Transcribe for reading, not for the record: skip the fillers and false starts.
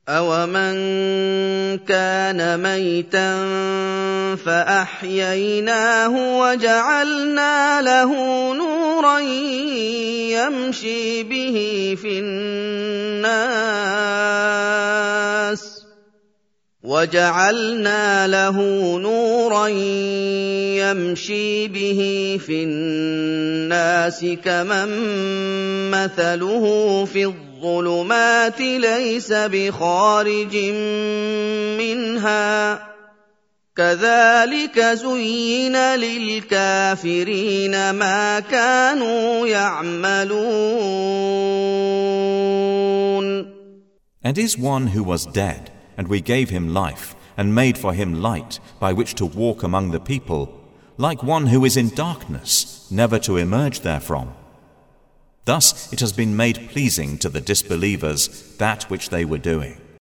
أَوَمَنْ كَانَ مَيْتًا فَأَحْيَيْنَاهُ وَجَعَلْنَا لَهُ نُورًا يَمْشِي بِهِ فِي النَّاسِ كَمَن مَّثَلُهُ فِي الظُّلُمَاتِ لَيْسَ بِخَارِجٍ مِّنْهَا ۚ كَذَٰلِكَ زُيِّنَ لِلْكَافِرِينَ مَا كَانُوا يَعْمَلُونَ. And is one who was dead, and we gave him life, and made for him light by which to walk among the people, like one who is in darkness, never to emerge therefrom. Thus it has been made pleasing to the disbelievers that which they were doing.